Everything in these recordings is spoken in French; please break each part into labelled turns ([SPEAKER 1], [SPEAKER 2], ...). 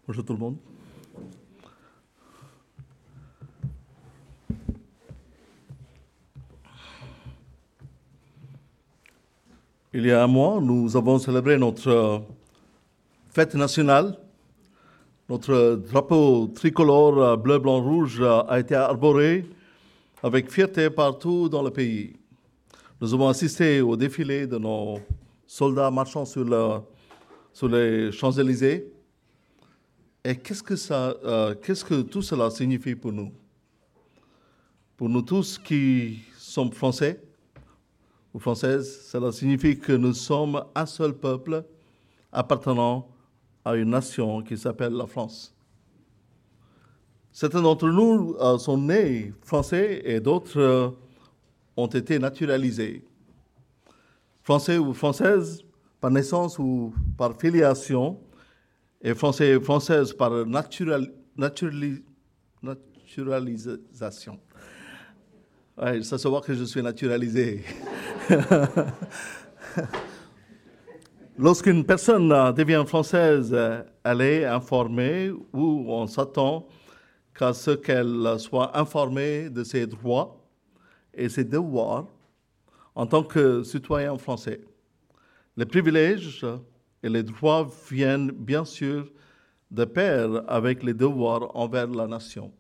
[SPEAKER 1] Bonjour tout le monde. Il y a un mois, nous avons célébré notre fête nationale. Notre drapeau tricolore bleu, blanc, rouge a été arboré avec fierté partout dans le pays. Nous avons assisté au défilé de nos soldats marchant sur les Champs-Élysées. Et qu'est-ce que tout cela signifie pour nous? Pour nous tous qui sommes français ou françaises, cela signifie que nous sommes un seul peuple appartenant à une nation qui s'appelle la France. Certains d'entre nous sont nés français et d'autres ont été naturalisés. Français ou françaises par naissance ou par filiation, et français et françaises par naturalisation. Ouais, ça se voit que je suis naturalisé. Lorsqu'une personne devient française, elle est informée ou on s'attend qu'à ce qu'elle soit informée de ses droits et ses devoirs en tant que citoyen français. Les privilèges et les droits viennent bien sûr de pair avec les devoirs envers la nation.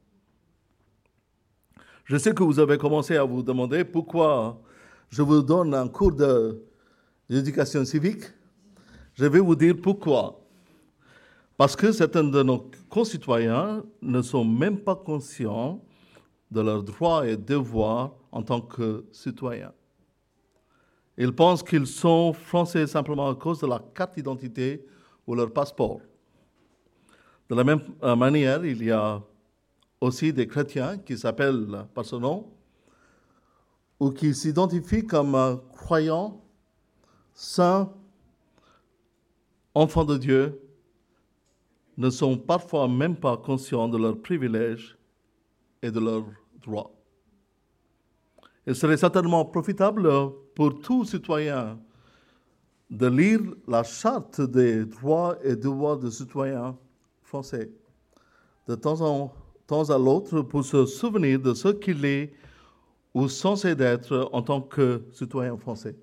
[SPEAKER 1] Je sais que vous avez commencé à vous demander pourquoi je vous donne un cours d'éducation civique. Je vais vous dire pourquoi. Parce que certains de nos concitoyens ne sont même pas conscients de leurs droits et devoirs en tant que citoyens. Ils pensent qu'ils sont français simplement à cause de la carte d'identité ou leur passeport. De la même manière, il y a aussi des chrétiens qui s'appellent par ce nom ou qui s'identifient comme croyants, saints, enfants de Dieu, ne sont parfois même pas conscients de leurs privilèges et de leurs droits. Il serait certainement profitable pour tout citoyen de lire la charte des droits et devoirs de citoyens français de temps à l'autre pour se souvenir de ce qu'il est ou censé d'être en tant que citoyen français.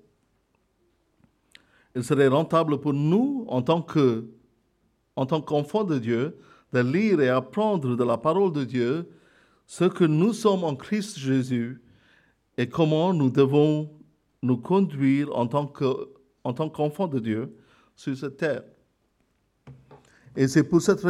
[SPEAKER 1] Il serait rentable pour nous, en tant qu'enfants de Dieu, de lire et apprendre de la parole de Dieu ce que nous sommes en Christ Jésus et comment nous devons nous conduire en tant qu'enfants de Dieu sur cette terre. Et c'est pour cette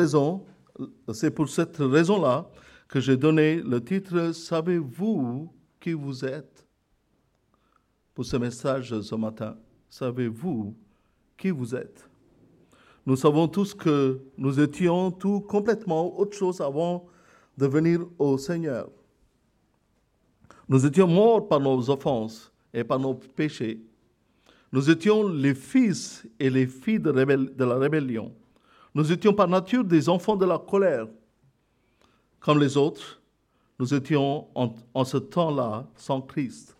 [SPEAKER 1] raison-là que j'ai donné le titre « Savez-vous qui vous êtes ?» pour ce message ce matin. Savez-vous qui vous êtes? Nous savons tous que nous étions tout complètement autre chose avant de venir au Seigneur. Nous étions morts par nos offenses et par nos péchés. Nous étions les fils et les filles de la rébellion. Nous étions par nature des enfants de la colère. Comme les autres, nous étions en ce temps-là sans Christ,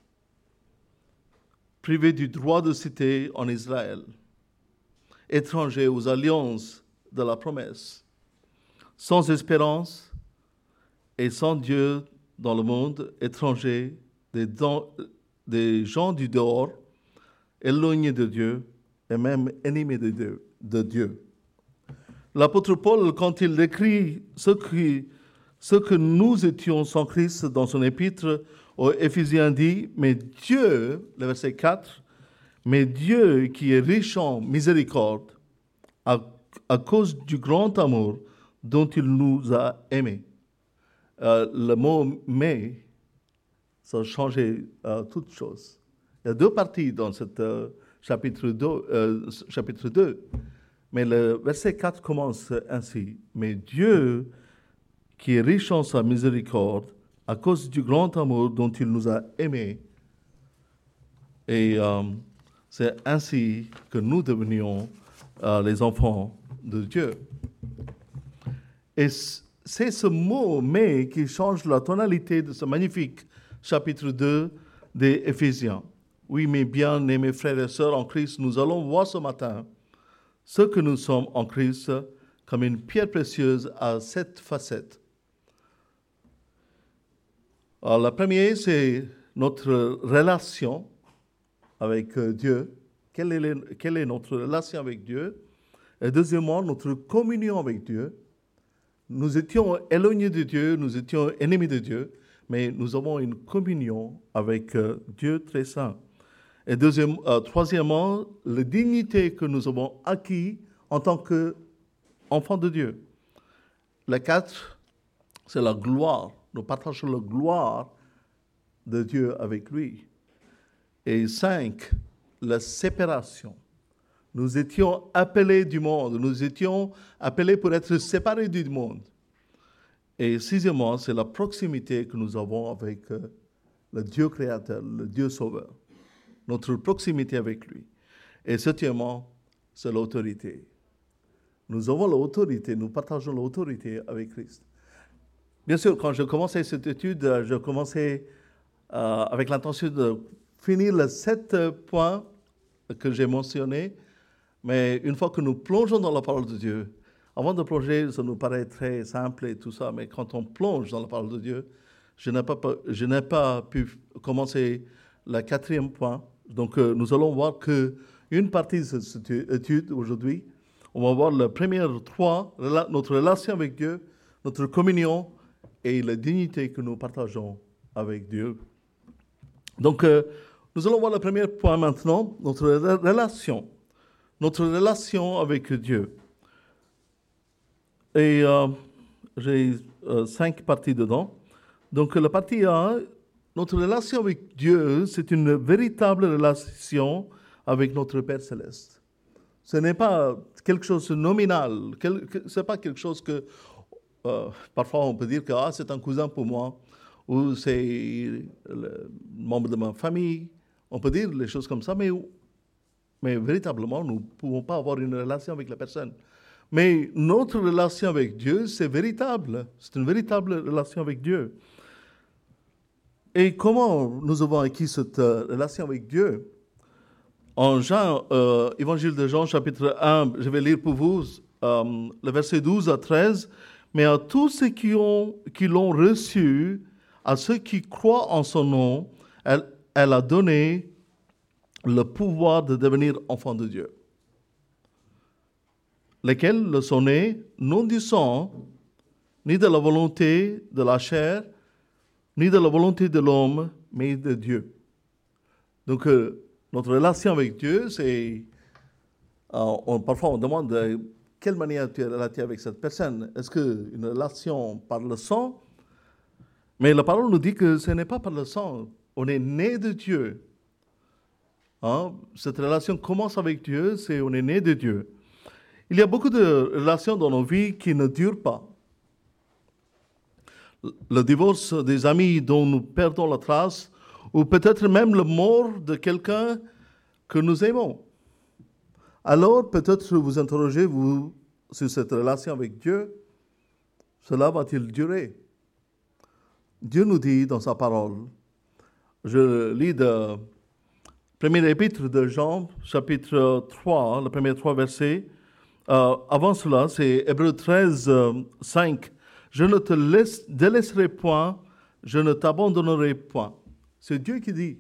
[SPEAKER 1] privés du droit de cité en Israël, étrangers aux alliances de la promesse, sans espérance et sans Dieu dans le monde, étrangers, des gens du dehors, éloignés de Dieu et même ennemis de Dieu. L'apôtre Paul, quand il écrit ce que nous étions sans Christ dans son épître aux Éphésiens, dit « Mais Dieu », le verset 4, « Mais Dieu qui est riche en miséricorde, à cause du grand amour dont il nous a aimés. » Le mot « mais », ça a changé toute chose. Il y a deux parties dans ce chapitre 2. Mais le verset 4 commence ainsi. « Mais Dieu, qui est riche en sa miséricorde, à cause du grand amour dont il nous a aimés. » Et c'est ainsi que nous devenions les enfants de Dieu. Et c'est ce mot « mais » qui change la tonalité de ce magnifique chapitre 2 des Éphésiens. Oui, mes bien-aimés frères et sœurs en Christ, nous allons voir ce matin ce que nous sommes en Christ comme une pierre précieuse à 7 facettes. Alors, la première, c'est notre relation avec Dieu. Quelle est notre relation avec Dieu? Et deuxièmement, notre communion avec Dieu. Nous étions éloignés de Dieu, nous étions ennemis de Dieu, mais nous avons une communion avec Dieu très saint. Et troisièmement, la dignité que nous avons acquise en tant qu'enfants de Dieu. Le 4, c'est la gloire. Nous partageons la gloire de Dieu avec lui. Et 5, la séparation. Nous étions appelés du monde. Nous étions appelés pour être séparés du monde. Et sixièmement, c'est la proximité que nous avons avec le Dieu créateur, le Dieu sauveur. Notre proximité avec lui. Et septièmement, c'est l'autorité. Nous avons l'autorité, nous partageons l'autorité avec Christ. Bien sûr, quand je commençais cette étude, je commençais avec l'intention de finir les 7 points que j'ai mentionnés. Mais une fois que nous plongeons dans la parole de Dieu, avant de plonger, ça nous paraît très simple et tout ça, mais quand on plonge dans la parole de Dieu, je n'ai pas pu commencer le 4e point. Donc, nous allons voir qu'une partie de cette étude aujourd'hui, on va voir les premières 3, notre relation avec Dieu, notre communion et la dignité que nous partageons avec Dieu. Donc, nous allons voir le premier point maintenant, notre relation avec Dieu. Et j'ai 5 parties dedans. Donc, la partie A, notre relation avec Dieu, c'est une véritable relation avec notre Père Céleste. Ce n'est pas quelque chose de nominal, ce n'est pas quelque chose que parfois on peut dire que c'est un cousin pour moi, ou c'est le membre de ma famille. On peut dire les choses comme ça, mais véritablement, nous ne pouvons pas avoir une relation avec la personne. Mais notre relation avec Dieu, c'est véritable. C'est une véritable relation avec Dieu. Et comment nous avons acquis cette relation avec Dieu? En Jean, Évangile de Jean, chapitre 1, je vais lire pour vous le verset 12 à 13. Mais à tous ceux qui l'ont reçu, à ceux qui croient en son nom, elle a donné le pouvoir de devenir enfants de Dieu. Lesquels le sont nés, non du sang, ni de la volonté de la chair, ni de la volonté de l'homme, mais de Dieu. Donc, notre relation avec Dieu, c'est... parfois, on demande de quelle manière tu es relaté avec cette personne. Est-ce qu'une relation par le sang? Mais la parole nous dit que ce n'est pas par le sang. On est né de Dieu. Cette relation commence avec Dieu, on est né de Dieu. Il y a beaucoup de relations dans nos vies qui ne durent pas. Le divorce des amis dont nous perdons la trace, ou peut-être même la mort de quelqu'un que nous aimons. Alors, peut-être vous interrogez-vous sur cette relation avec Dieu. Cela va-t-il durer? Dieu nous dit dans sa parole, je lis de premier épître de Jean, chapitre 3, les premiers 3 versets. Avant cela, c'est Hébreux 13, 5. Je ne te délaisserai point, je ne t'abandonnerai point. C'est Dieu qui dit.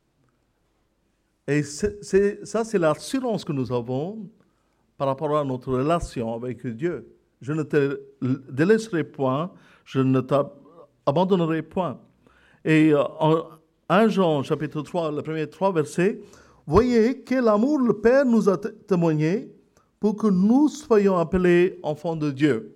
[SPEAKER 1] Et ça, c'est l'assurance que nous avons par rapport à notre relation avec Dieu. Je ne te délaisserai point, je ne t'abandonnerai point. Et en 1 Jean, chapitre 3, les premiers 3 versets, voyez quel amour le Père nous a témoigné pour que nous soyons appelés enfants de Dieu.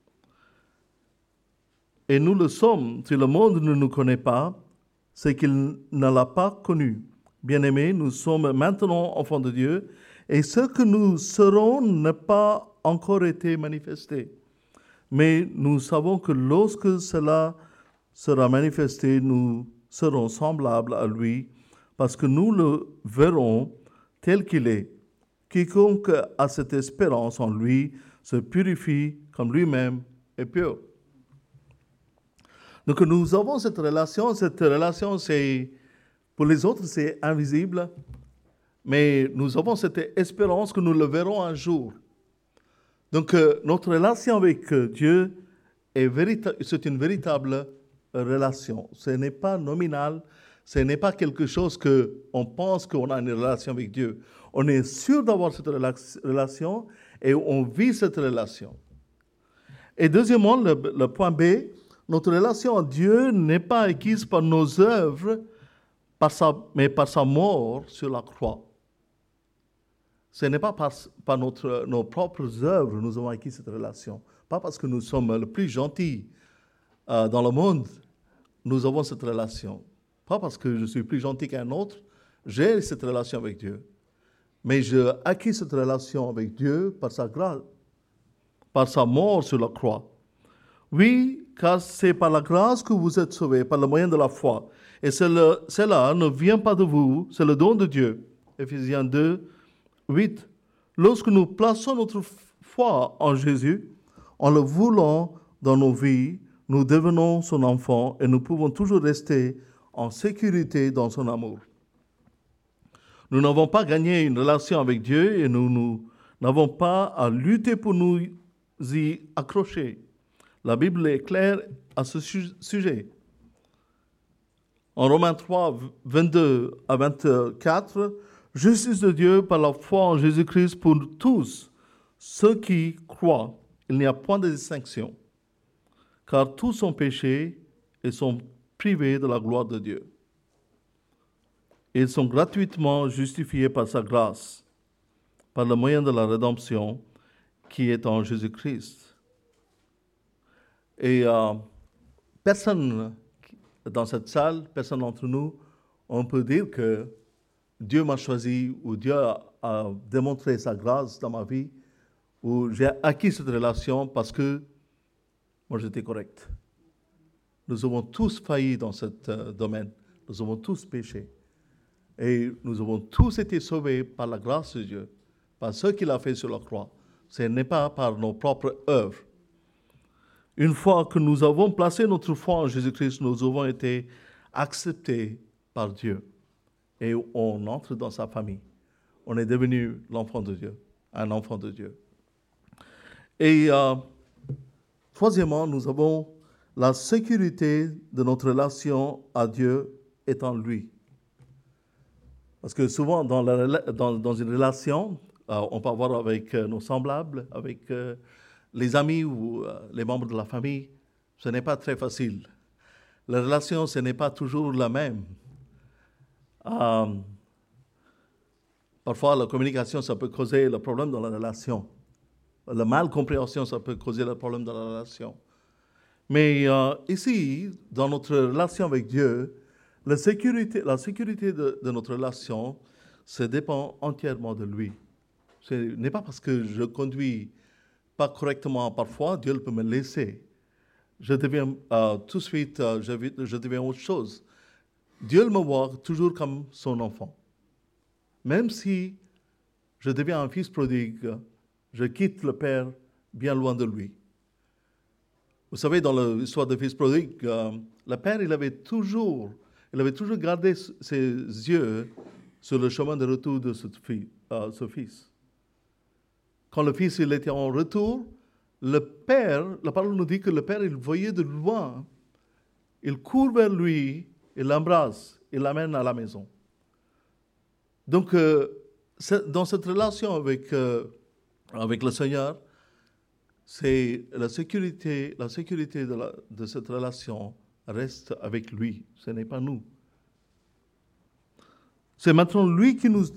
[SPEAKER 1] Et nous le sommes, si le monde ne nous connaît pas, c'est qu'il ne l'a pas connu. Bien-aimés, nous sommes maintenant enfants de Dieu, et ce que nous serons n'a pas encore été manifesté. Mais nous savons que lorsque cela sera manifesté, nous serons semblables à lui, parce que nous le verrons tel qu'il est. Quiconque a cette espérance en lui se purifie comme lui-même est pur. Donc nous avons cette relation, c'est, pour les autres, c'est invisible, mais nous avons cette espérance que nous le verrons un jour. Donc, notre relation avec Dieu c'est une véritable relation. Ce n'est pas nominal, ce n'est pas quelque chose qu'on pense qu'on a une relation avec Dieu. On est sûr d'avoir cette relation et on vit cette relation. Et deuxièmement, le point B, notre relation à Dieu n'est pas acquise par nos œuvres, mais par sa mort sur la croix. Ce n'est pas par nos propres œuvres que nous avons acquis cette relation. Pas parce que nous sommes le plus gentils dans le monde, nous avons cette relation. Pas parce que je suis plus gentil qu'un autre, j'ai cette relation avec Dieu. Mais j'ai acquis cette relation avec Dieu par sa grâce, par sa mort sur la croix. Oui, car c'est par la grâce que vous êtes sauvés, par le moyen de la foi. Et cela ne vient pas de vous, c'est le don de Dieu. Éphésiens 2, 8. Lorsque nous plaçons notre foi en Jésus, en le voulant dans nos vies, nous devenons son enfant et nous pouvons toujours rester en sécurité dans son amour. Nous n'avons pas gagné une relation avec Dieu et nous n'avons pas à lutter pour nous y accrocher. La Bible est claire à ce sujet. En Romains 3, 22 à 24, justice de Dieu par la foi en Jésus-Christ pour tous ceux qui croient. Il n'y a point de distinction, car tous sont péchés et sont privés de la gloire de Dieu. Ils sont gratuitement justifiés par sa grâce, par le moyen de la rédemption qui est en Jésus-Christ. Et personne dans cette salle, personne d'entre nous, on peut dire que Dieu m'a choisi ou Dieu a démontré sa grâce dans ma vie ou j'ai acquis cette relation parce que moi j'étais correct. Nous avons tous failli dans ce domaine. Nous avons tous péché. Et nous avons tous été sauvés par la grâce de Dieu, par ce qu'il a fait sur la croix. Ce n'est pas par nos propres œuvres. Une fois que nous avons placé notre foi en Jésus-Christ, nous avons été acceptés par Dieu. Et on entre dans sa famille. On est devenu l'enfant de Dieu, un enfant de Dieu. Et troisièmement, nous avons la sécurité de notre relation à Dieu est en lui. Parce que souvent, dans une relation, on peut avoir avec nos semblables, avec les amis ou les membres de la famille, ce n'est pas très facile. La relation, ce n'est pas toujours la même. Parfois, la communication, ça peut causer le problème dans la relation. La malcompréhension, ça peut causer le problème dans la relation. Mais ici, dans notre relation avec Dieu, la sécurité de notre relation, ça dépend entièrement de lui. Ce n'est pas parce que je conduis pas correctement parfois, Dieu peut me laisser. Je deviens tout de suite, je deviens autre chose. Dieu me voit toujours comme son enfant. Même si je deviens un fils prodigue, je quitte le Père bien loin de lui. Vous savez, dans l'histoire des fils prodigue, le Père, il avait toujours gardé ses yeux sur le chemin de retour de ce fils. Quand le fils il était en retour, le Père, la parole nous dit que le Père, il voyait de loin, il court vers lui, il l'embrasse, il l'amène à la maison. Donc, dans cette relation avec le Seigneur, c'est la sécurité de cette relation reste avec lui, ce n'est pas nous. C'est maintenant lui qui nous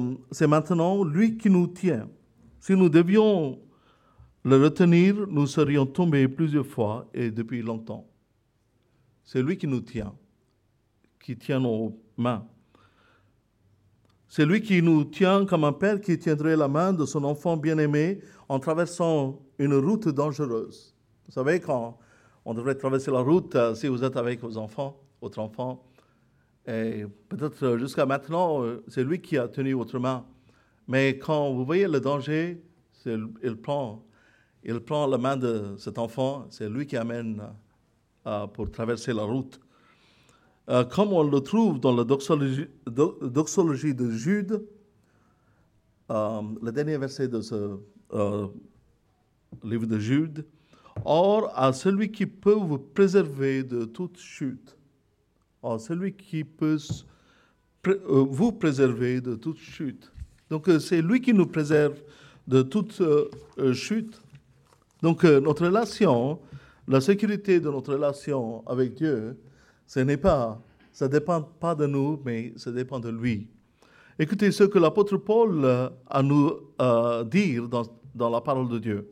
[SPEAKER 1] tient. Si nous devions le retenir, nous serions tombés plusieurs fois et depuis longtemps. C'est lui qui nous tient, qui tient nos mains. C'est lui qui nous tient comme un père qui tiendrait la main de son enfant bien-aimé en traversant une route dangereuse. Vous savez, quand on devrait traverser la route, si vous êtes avec votre enfant, et peut-être jusqu'à maintenant, c'est lui qui a tenu votre main. Mais quand vous voyez le danger, il prend la main de cet enfant, c'est lui qui amène pour traverser la route. Comme on le trouve dans la doxologie de Jude, le dernier verset de livre de Jude. Or, à celui qui peut vous préserver de toute chute, or, celui qui peut vous préserver de toute chute. Donc, c'est lui qui nous préserve de toute chute. Donc, notre relation, la sécurité de notre relation avec Dieu, ça ne dépend pas de nous, mais ça dépend de lui. Écoutez ce que l'apôtre Paul a à nous dire dans la parole de Dieu.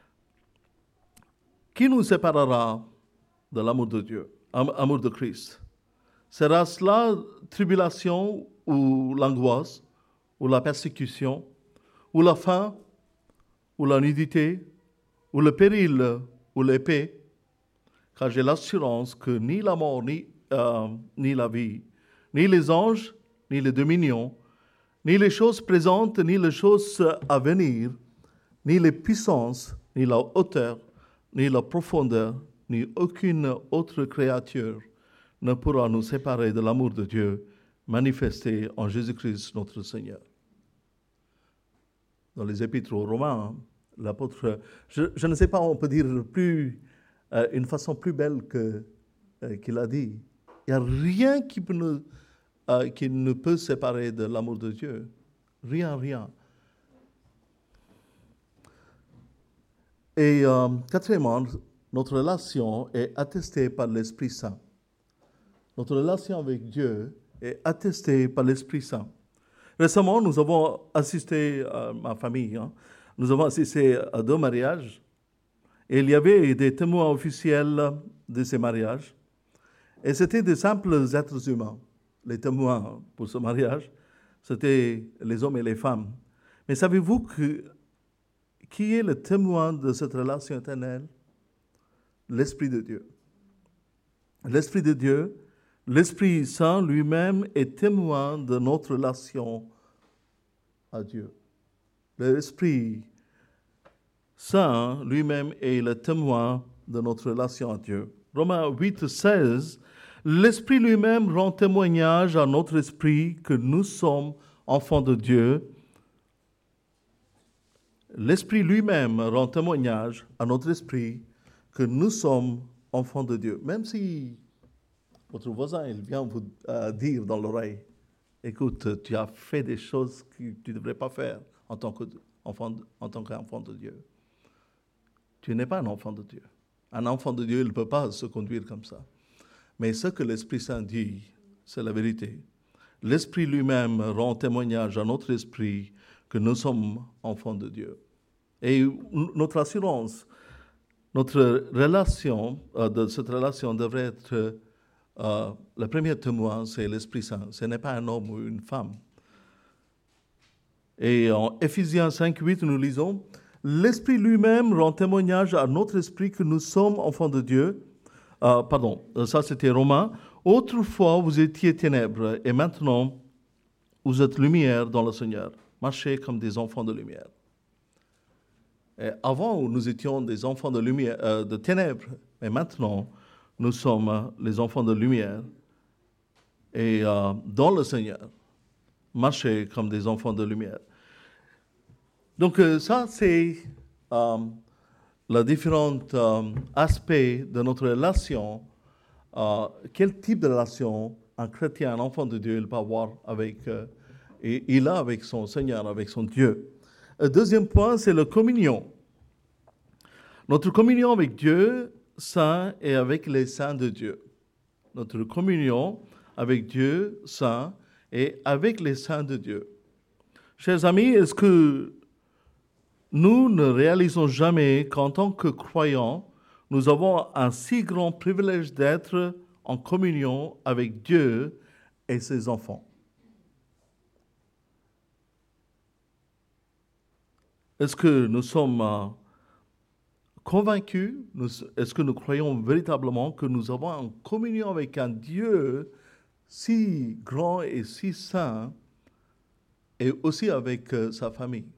[SPEAKER 1] Qui nous séparera de l'amour de Dieu, amour de Christ? Sera cela tribulation ou l'angoisse, ou la persécution, ou la faim, ou la nudité, ou le péril, ou l'épée? Car j'ai l'assurance que ni la mort, ni la vie, ni les anges, ni les dominions, ni les choses présentes, ni les choses à venir, ni les puissances, ni la hauteur, ni la profondeur, ni aucune autre créature ne pourra nous séparer de l'amour de Dieu manifesté en Jésus-Christ notre Seigneur. Dans les épîtres aux Romains, l'apôtre, je ne sais pas, on peut dire une façon plus belle qu'il a dit. Il n'y a rien qui ne peut séparer de l'amour de Dieu. Rien. Et quatrièmement, notre relation est attestée par l'Esprit Saint. Notre relation avec Dieu est attestée par l'Esprit Saint. Récemment, nous avons assisté, ma famille, nous avons assisté à 2 mariages. Et il y avait des témoins officiels de ces mariages. Et c'était de simples êtres humains. Les témoins pour ce mariage, c'était les hommes et les femmes. Mais savez-vous qui est le témoin de cette relation éternelle? L'Esprit de Dieu. L'Esprit de Dieu, l'Esprit Saint lui-même est témoin de notre relation à Dieu. L'Esprit Saint lui-même est le témoin de notre relation à Dieu. Romains 8, 16, l'Esprit lui-même rend témoignage à notre esprit que nous sommes enfants de Dieu. L'Esprit lui-même rend témoignage à notre esprit que nous sommes enfants de Dieu. Même si votre voisin il vient vous dire dans l'oreille, écoute, tu as fait des choses que tu ne devrais pas faire en tant qu'enfant de Dieu. Tu n'es pas un enfant de Dieu. Un enfant de Dieu, il ne peut pas se conduire comme ça. Mais ce que l'Esprit Saint dit, c'est la vérité. L'Esprit lui-même rend témoignage à notre esprit que nous sommes enfants de Dieu. Et notre assurance, notre relation, de cette relation devrait être, le premier témoin, c'est l'Esprit Saint. Ce n'est pas un homme ou une femme. Et en Éphésiens 5, 8, nous lisons, l'Esprit lui-même rend témoignage à notre esprit que nous sommes enfants de Dieu. Ça c'était Romains. Autrefois, vous étiez ténèbres et maintenant, vous êtes lumière dans le Seigneur. Marchez comme des enfants de lumière. Et avant, nous étions des enfants de lumière, de ténèbres, mais maintenant, nous sommes les enfants de lumière. Et dans le Seigneur, marchez comme des enfants de lumière. Donc ça, c'est les différents aspects de notre relation. Quel type de relation un chrétien, un enfant de Dieu, il peut avoir avec son Seigneur, avec son Dieu. Le deuxième point, c'est la communion. Notre communion avec Dieu Saint et avec les saints de Dieu. Notre communion avec Dieu Saint et avec les saints de Dieu. Chers amis, est-ce que nous ne réalisons jamais qu'en tant que croyants, nous avons un si grand privilège d'être en communion avec Dieu et ses enfants? Est-ce que nous sommes convaincus, est-ce que nous croyons véritablement que nous avons en communion avec un Dieu si grand et si saint et aussi avec sa famille?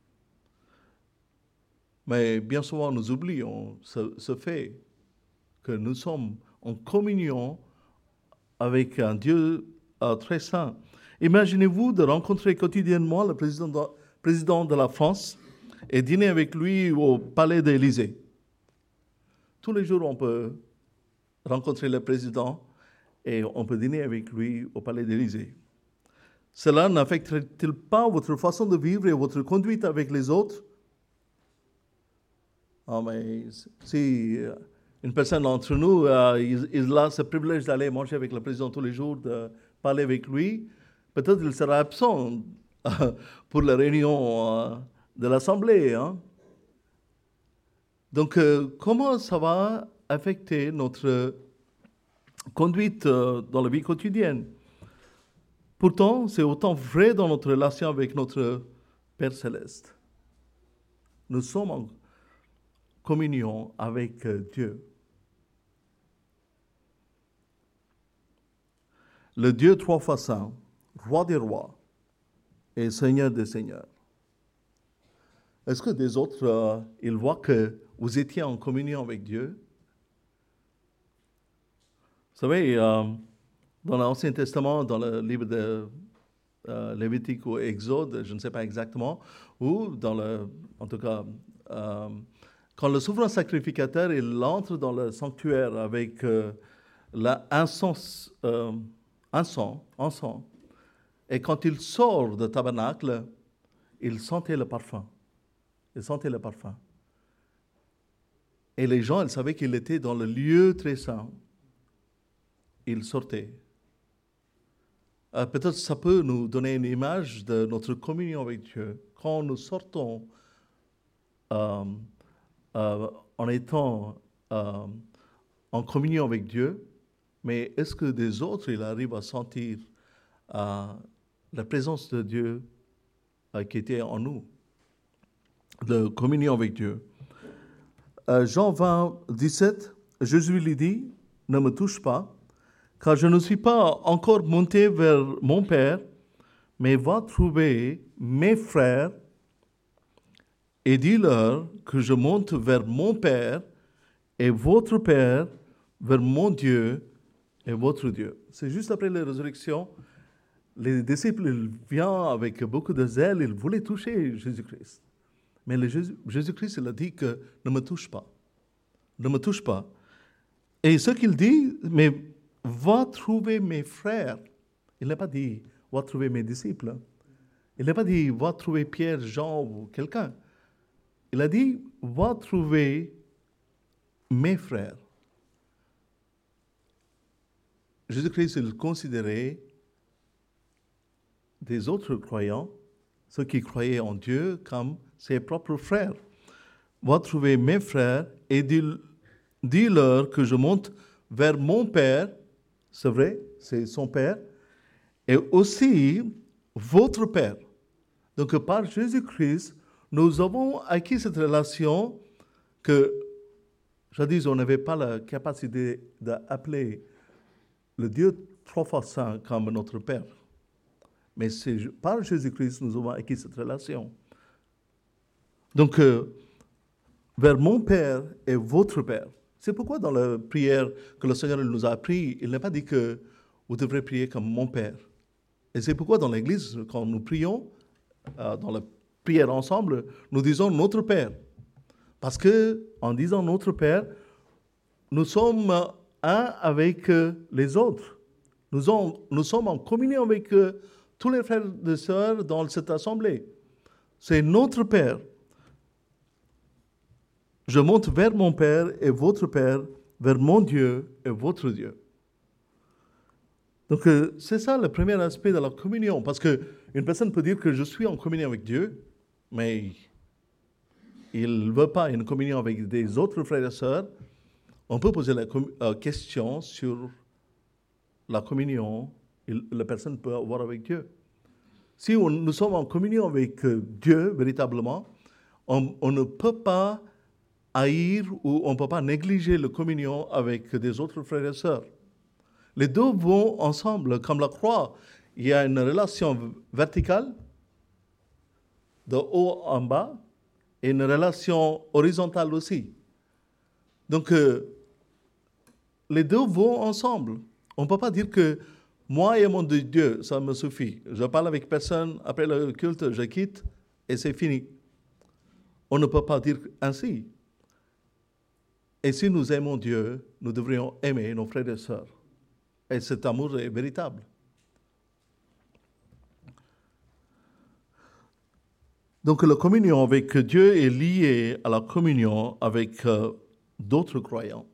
[SPEAKER 1] Mais bien souvent, nous oublions ce fait que nous sommes en communion avec un Dieu très saint. Imaginez-vous de rencontrer quotidiennement le président de la France et dîner avec lui au palais d'Élysée. Tous les jours, on peut rencontrer le président et on peut dîner avec lui au palais d'Élysée. Cela n'affecte-t-il pas votre façon de vivre et votre conduite avec les autres? Ah, mais si une personne d'entre nous, il a ce privilège d'aller manger avec le président tous les jours, de parler avec lui, peut-être il sera absent pour la réunion de l'Assemblée. Hein? Donc, comment ça va affecter notre conduite dans la vie quotidienne? Pourtant, c'est autant vrai dans notre relation avec notre Père Céleste. Nous sommes en communion avec Dieu. Le Dieu trois fois saint, roi des rois et seigneur des seigneurs. Est-ce que des autres, ils voient que vous étiez en communion avec Dieu? Vous savez, dans l'Ancien Testament, dans le livre de Lévitique ou Exode, je ne sais pas exactement, ou en tout cas, quand le souverain sacrificateur il entre dans le sanctuaire avec l'encens, et quand il sort du tabernacle, il sentait le parfum. Il sentait le parfum. Et les gens, ils savaient qu'il était dans le lieu très saint. Il sortait. Peut-être ça peut nous donner une image de notre communion avec Dieu. Quand nous sortons en étant en communion avec Dieu, mais est-ce que des autres, ils arrivent à sentir la présence de Dieu qui était en nous, de communion avec Dieu? Jean 20, 17, Jésus lui dit, « Ne me touche pas, car je ne suis pas encore monté vers mon Père, mais va trouver mes frères et dis-leur que je monte vers mon Père et votre Père, vers mon Dieu et votre Dieu. » C'est juste après la résurrection, les disciples ils viennent avec beaucoup de zèle, ils voulaient toucher Jésus-Christ. Mais Jésus-Christ il a dit que ne me touche pas. Ne me touche pas. Et ce qu'il dit, mais va trouver mes frères. Il n'a pas dit va trouver mes disciples. Il n'a pas dit va trouver Pierre, Jean ou quelqu'un. Il a dit va trouver mes frères. Jésus-Christ il considérait des autres croyants, ceux qui croyaient en Dieu, comme ses propres frères. Va trouver mes frères et dis-leur que je monte vers mon Père, c'est vrai, c'est son Père, et aussi votre Père. Donc par Jésus-Christ, nous avons acquis cette relation que, jadis, on n'avait pas la capacité d'appeler le Dieu trois fois saint comme notre Père. Mais c'est par Jésus-Christ nous avons acquis cette relation. Donc, vers mon Père et votre Père. C'est pourquoi dans la prière que le Seigneur nous a appris, il n'a pas dit que vous devrez prier comme mon Père. Et c'est pourquoi dans l'Église, quand nous prions, dans la prière ensemble, nous disons notre Père. Parce que en disant notre Père, nous sommes un avec les autres. Nous sommes en communion avec tous les frères et sœurs dans cette assemblée. C'est notre Père. Je monte vers mon Père et votre Père, vers mon Dieu et votre Dieu. Donc, c'est ça le premier aspect de la communion. Parce qu'une personne peut dire que je suis en communion avec Dieu, mais il ne veut pas une communion avec des autres frères et sœurs. On peut poser la question sur la communion que la personne peut avoir avec Dieu. Si nous sommes en communion avec Dieu, véritablement, on ne peut pas haïr ou on ne peut pas négliger la communion avec des autres frères et sœurs. Les deux vont ensemble, comme la croix. Il y a une relation verticale, de haut en bas, et une relation horizontale aussi. Donc, les deux vont ensemble. On ne peut pas dire que moi et mon Dieu, ça me suffit. Je parle avec personne, après le culte, je quitte, et c'est fini. on ne peut pas dire ainsi. Et si nous aimons Dieu, nous devrions aimer nos frères et sœurs. Et cet amour est véritable. Donc la communion avec Dieu est liée à la communion avec d'autres croyants.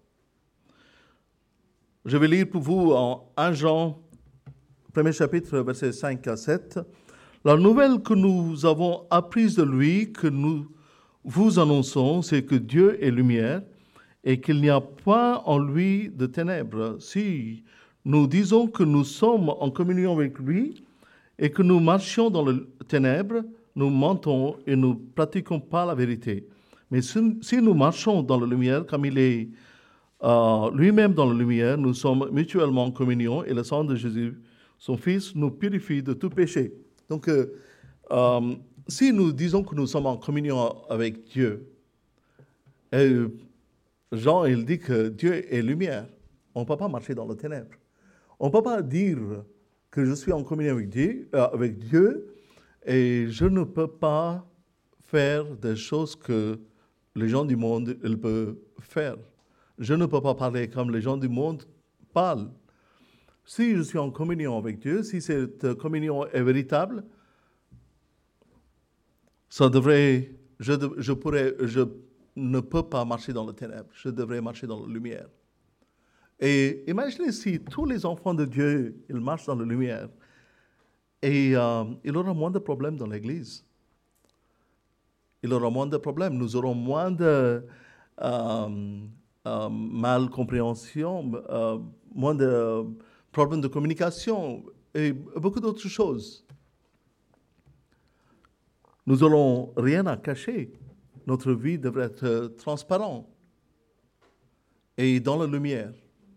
[SPEAKER 1] Je vais lire pour vous en 1 Jean, premier chapitre, versets 5 à 7. La nouvelle que nous avons apprise de lui, que nous vous annonçons, c'est que Dieu est lumière et qu'il n'y a point en lui de ténèbres. Si nous disons que nous sommes en communion avec lui et que nous marchions dans les ténèbres, nous mentons et nous ne pratiquons pas la vérité. Mais si nous marchons dans la lumière, comme il est lui-même dans la lumière, nous sommes mutuellement en communion et le sang de Jésus, son Fils, nous purifie de tout péché. Donc, si nous disons que nous sommes en communion avec Dieu, Jean, il dit que Dieu est lumière. On ne peut pas marcher dans les ténèbres. On ne peut pas dire que je suis en communion avec Dieu et je ne peux pas faire des choses que les gens du monde ils peuvent faire. Je ne peux pas parler comme les gens du monde parlent. Si je suis en communion avec Dieu, si cette communion est véritable, ça devrait, je ne peux pas marcher dans les ténèbres. Je devrais marcher dans la lumière. Et imaginez si tous les enfants de Dieu, ils marchent dans la lumière et il aura moins de problèmes dans l'Église. Il aura moins de problèmes. Nous aurons moins de malcompréhension, moins de problèmes de communication et beaucoup d'autres choses. Nous n'aurons rien à cacher. Notre vie devrait être transparente et dans la lumière.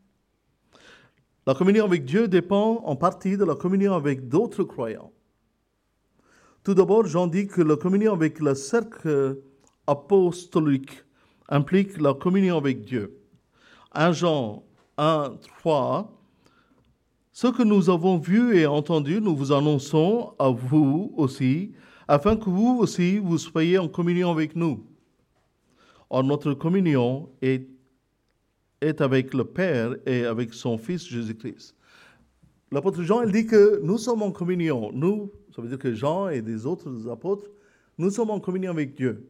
[SPEAKER 1] La communion avec Dieu dépend en partie de la communion avec d'autres croyants. Tout d'abord, Jean dit que la communion avec le cercle apostolique implique la communion avec Dieu. 1 Jean 1, 3, ce que nous avons vu et entendu, nous vous annonçons à vous aussi, afin que vous aussi, vous soyez en communion avec nous. Or, notre communion est avec le Père et avec son Fils Jésus-Christ. L'apôtre Jean, il dit que nous sommes en communion. Nous, ça veut dire que Jean et des autres apôtres, nous sommes en communion avec Dieu.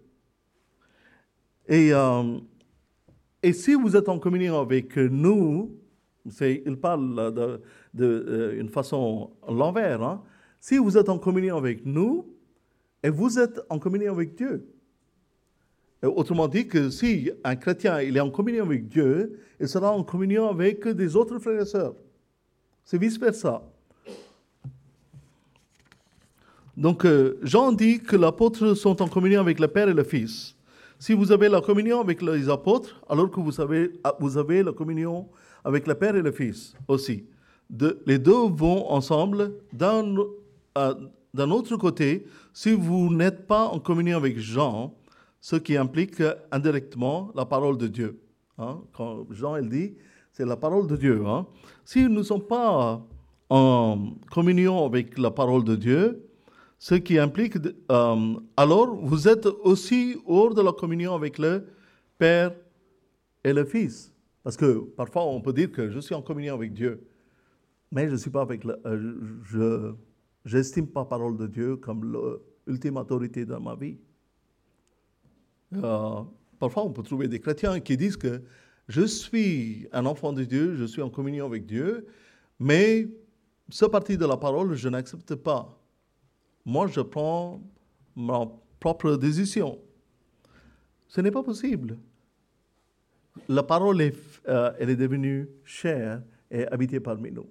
[SPEAKER 1] Et si vous êtes en communion avec nous, il parle d'une façon à l'envers. Hein? Si vous êtes en communion avec nous, et vous êtes en communion avec Dieu. Et autrement dit que si un chrétien il est en communion avec Dieu, il sera en communion avec des autres frères et sœurs. C'est vice-versa. Donc, Jean dit que les apôtres sont en communion avec le Père et le Fils. Si vous avez la communion avec les apôtres, alors que vous avez la communion avec le Père et le Fils aussi. Les deux vont ensemble. D'un autre côté, si vous n'êtes pas en communion avec Jean, ce qui implique indirectement la parole de Dieu. Hein? Quand Jean il dit, c'est la parole de Dieu. Hein? Si nous ne sommes pas en communion avec la parole de Dieu, ce qui implique, alors vous êtes aussi hors de la communion avec le Père et le Fils. Parce que parfois on peut dire que je suis en communion avec Dieu, mais je ne suis pas avec j'estime pas la parole de Dieu comme l'ultime autorité dans ma vie. Parfois, on peut trouver des chrétiens qui disent que je suis un enfant de Dieu, je suis en communion avec Dieu, mais ce partie de la parole, je n'accepte pas. Moi, je prends ma propre décision. Ce n'est pas possible. La parole, elle est devenue chair et habitée parmi nous.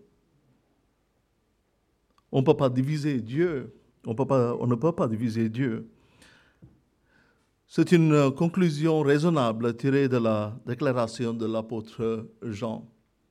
[SPEAKER 1] On ne peut pas diviser Dieu. On ne peut pas diviser Dieu. C'est une conclusion raisonnable tirée de la déclaration de l'apôtre Jean.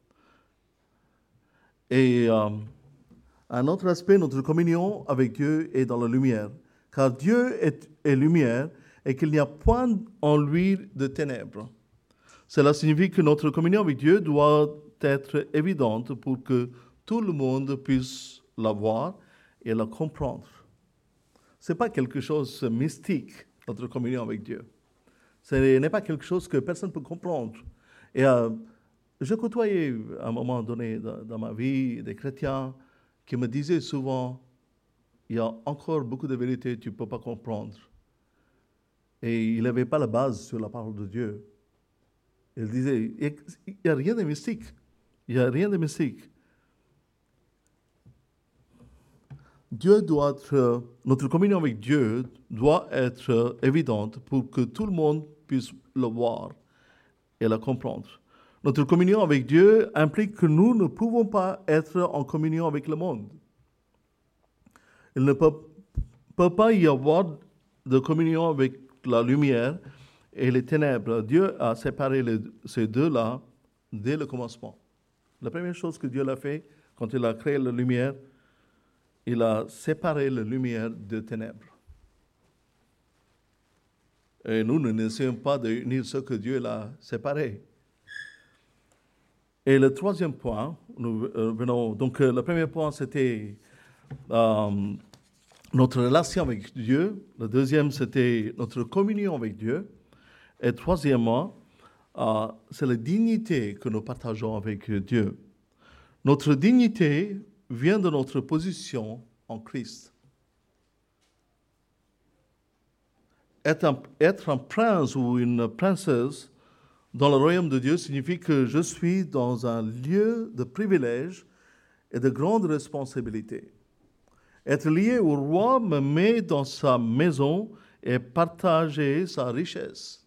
[SPEAKER 1] Et un autre aspect, notre communion avec Dieu est dans la lumière. Car Dieu est lumière et qu'il n'y a point en lui de ténèbres. Cela signifie que notre communion avec Dieu doit être évidente pour que tout le monde puisse la voir et la comprendre. Ce n'est pas quelque chose de mystique. notre communion avec Dieu. Ce n'est pas quelque chose que personne ne peut comprendre. Et je côtoyais à un moment donné dans ma vie des chrétiens qui me disaient souvent, il y a encore beaucoup de vérités que tu ne peux pas comprendre. Et il n'avait pas la base sur la parole de Dieu. Il disait, il n'y a rien de mystique. Il n'y a rien de mystique. Dieu doit être, notre communion avec Dieu doit être évidente pour que tout le monde puisse le voir et la comprendre. Notre communion avec Dieu implique que nous ne pouvons pas être en communion avec le monde. Il ne peut pas y avoir de communion avec la lumière et les ténèbres. Dieu a séparé ces deux-là dès le commencement. La première chose que Dieu a fait quand il a créé la lumière, il a séparé la lumière de ténèbres. Et nous n'essayons pas d'unir ce que Dieu a séparé. Et le troisième point, le premier point c'était notre relation avec Dieu. Le deuxième c'était notre communion avec Dieu. Et troisièmement, c'est la dignité que nous partageons avec Dieu. Notre dignité vient de notre position en Christ. Être un prince ou une princesse dans le royaume de Dieu signifie que je suis dans un lieu de privilège et de grande responsabilité. Être lié au roi me met dans sa maison et partager sa richesse.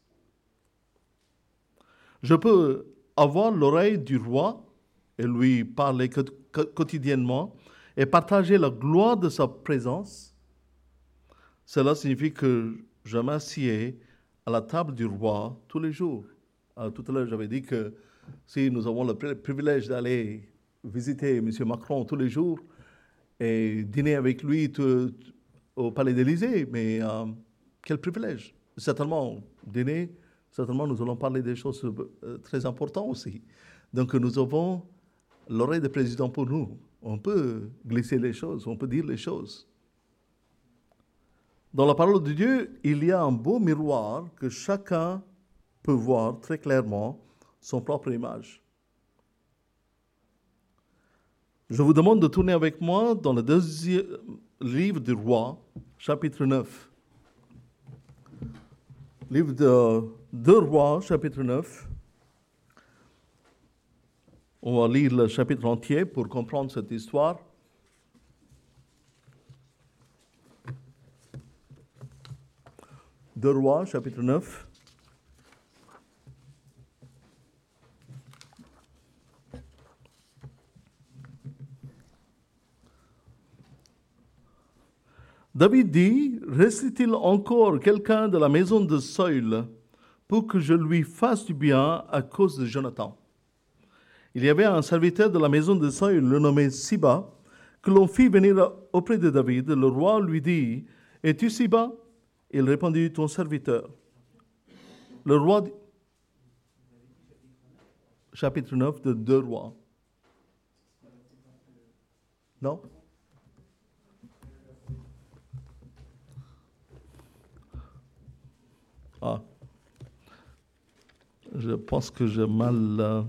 [SPEAKER 1] Je peux avoir l'oreille du roi et lui parler quotidiennement et partager la gloire de sa présence. Cela signifie que je m'assieds à la table du roi tous les jours. Tout à l'heure, j'avais dit que si nous avons le privilège d'aller visiter M. Macron tous les jours et dîner avec lui au Palais d'Élysée, mais quel privilège. Certainement, dîner, certainement nous allons parler des choses très importantes aussi. Donc nous avons l'oreille du président pour nous. On peut glisser les choses, on peut dire les choses. Dans la parole de Dieu, il y a un beau miroir que chacun peut voir très clairement son propre image. Je vous demande de tourner avec moi dans le deuxième livre du roi, chapitre 9. Livre de 2 rois, chapitre 9. On va lire le chapitre entier pour comprendre cette histoire. Deux rois, chapitre 9. David dit, reste-t-il encore quelqu'un de la maison de Saül pour que je lui fasse du bien à cause de Jonathan? Il y avait un serviteur de la maison de Saül, le nommé Siba, que l'on fit venir auprès de David. Le roi lui dit, es-tu Siba? Il répondit, ton serviteur. Le roi dit, chapitre 9 de 2 rois. Non? Ah. Je pense que j'ai mal...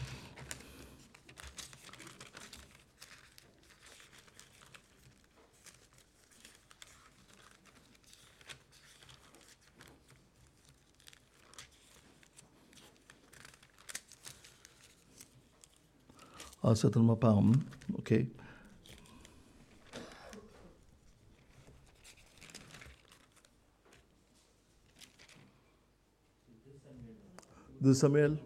[SPEAKER 1] Ah, certainement pas. OK. De Samuel.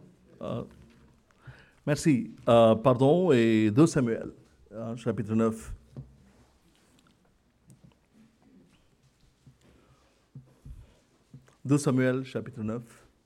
[SPEAKER 1] Merci. Pardon, et 2 Samuel, chapitre 9. De Samuel, chapitre 9.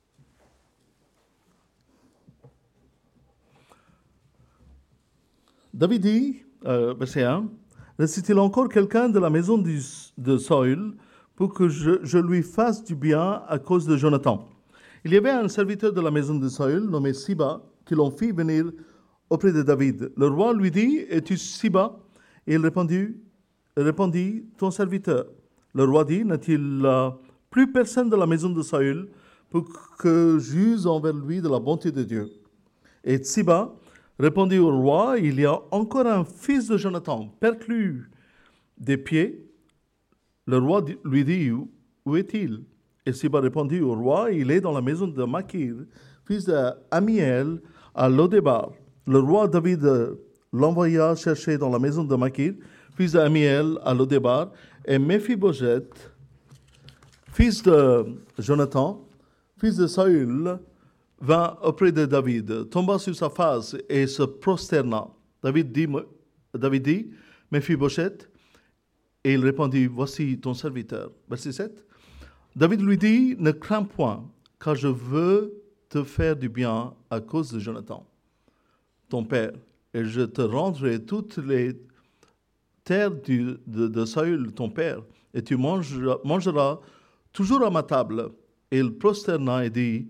[SPEAKER 1] David dit, verset 1, reste-t-il encore quelqu'un de la maison de Saül pour que je lui fasse du bien à cause de Jonathan? Il y avait un serviteur de la maison de Saül nommé Siba qui l'on fit venir auprès de David. Le roi lui dit, es-tu Siba? Et il répondit, ton serviteur. Le roi dit, n'a-t-il plus personne de la maison de Saül pour que j'use envers lui de la bonté de Dieu. Et Tsiba répondit au roi, il y a encore un fils de Jonathan, perclus des pieds. Le roi lui dit, où est-il? Et Tsiba répondit au roi, il est dans la maison de Makir, fils d'Amiel, à Lodébar. Le roi David l'envoya chercher dans la maison de Makir, fils d'Amiel, à Lodébar, et Méphibosheth, fils de Jonathan, fils de Saül, vint auprès de David, tomba sur sa face et se prosterna. David dit, Méphibosheth, et il répondit, voici ton serviteur. Verset 7. David lui dit, ne crains point, car je veux te faire du bien à cause de Jonathan, ton père, et je te rendrai toutes les terres de Saül, ton père, et tu mangeras toujours à ma table. Et il prosterna et dit,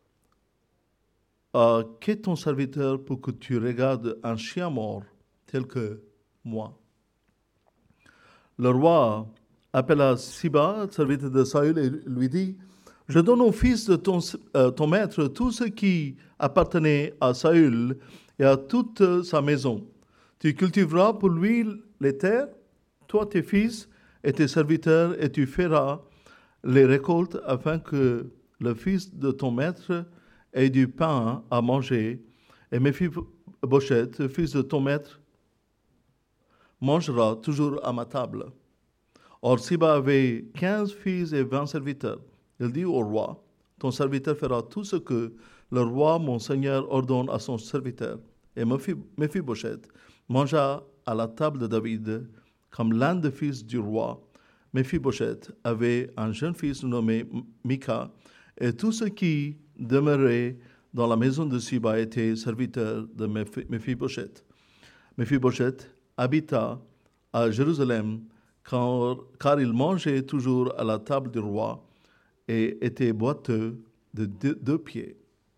[SPEAKER 1] qu'est ton serviteur pour que tu regardes un chien mort tel que moi? Le roi appela Siba, serviteur de Saül, et lui dit, je donne au fils de ton maître tout ce qui appartenait à Saül et à toute sa maison. Tu cultiveras pour lui les terres, toi, tes fils et tes serviteurs, et tu feras les récoltes afin que le fils de ton maître ait du pain à manger. Et Méphibosheth, fils de ton maître, mangera toujours à ma table. Or, Siba avait 15 fils et 20 serviteurs. Il dit au roi, ton serviteur fera tout ce que le roi, mon seigneur, ordonne à son serviteur. Et Méphibosheth mangea à la table de David comme l'un des fils du roi. Méphibosheth avait un jeune fils nommé Mika, et tous ceux qui demeuraient dans la maison de Siba étaient serviteurs de Méphibosheth. Méphibosheth habita à Jérusalem, car il mangeait toujours à la table du roi et était boiteux de 2 pieds.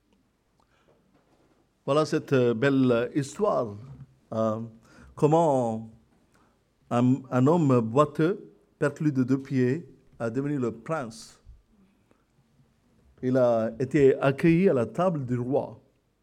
[SPEAKER 1] Voilà cette belle histoire. Comment un homme boiteux, perclus de 2 pieds, a devenu le prince. Il a été accueilli à la table du roi.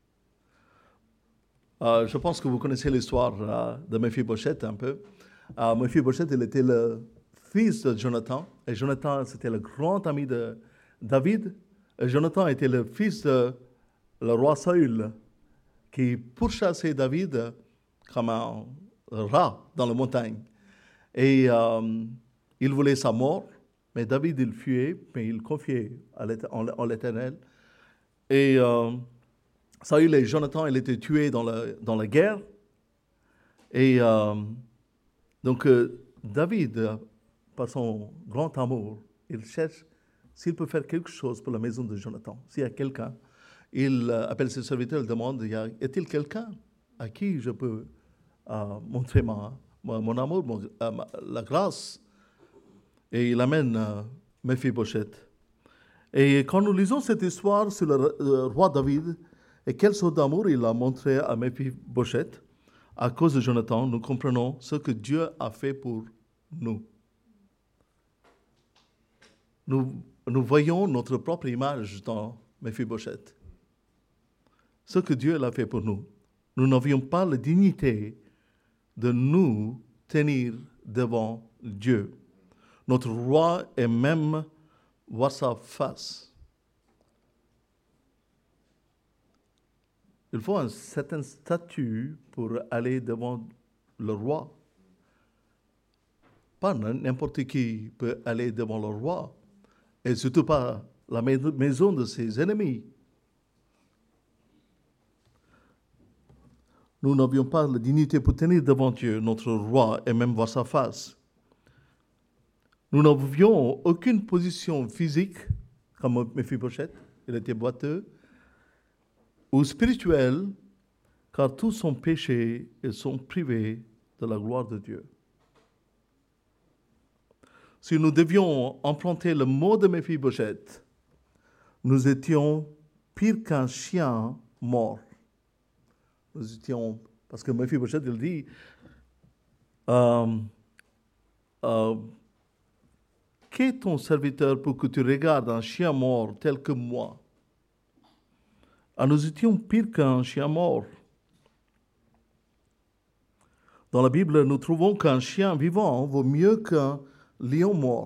[SPEAKER 1] Je pense que vous connaissez l'histoire de Méphibosheth un peu. Méphibosheth, il était le fils de Jonathan, et Jonathan, c'était le grand ami de David. Et Jonathan était le fils de le roi Saül, qui pourchassait David comme un rat dans la montagne. Et il voulait sa mort, mais David, il fuyait, mais il confiait en l'Éternel. Et Saül et Jonathan, ils étaient tués dans la guerre. Et donc, David, par son grand amour, il cherche s'il peut faire quelque chose pour la maison de Jonathan. S'il y a quelqu'un, il appelle ses serviteurs, il demande, y a-t-il quelqu'un à qui je peux montrer mon amour, la grâce? Et il amène Méphibosheth. Et quand nous lisons cette histoire sur le roi David, et quel sorte d'amour il a montré à Méphibosheth, à cause de Jonathan, nous comprenons ce que Dieu a fait pour nous. Nous voyons notre propre image dans Méphibosheth. Ce que Dieu a fait pour nous. Nous n'avions pas la dignité de nous tenir devant Dieu. Notre roi est même voir sa face. Il faut un certain statut pour aller devant le roi. Pas n'importe qui peut aller devant le roi, et surtout pas la maison de ses ennemis. Nous n'avions pas la dignité pour tenir devant Dieu, notre roi, et même voir sa face. Nous n'avions aucune position physique, comme Méphibosheth, il était boiteux, ou spirituelle, car tous sont péchés et sont privés de la gloire de Dieu. Si nous devions emprunter le mot de Méphibosheth, nous étions pire qu'un chien mort. Nous étions, parce que Méphibosheth, il dit, qu'est ton serviteur pour que tu regardes un chien mort tel que moi? Ah, nous étions pire qu'un chien mort. Dans la Bible, nous trouvons qu'un chien vivant vaut mieux qu'un lion mort.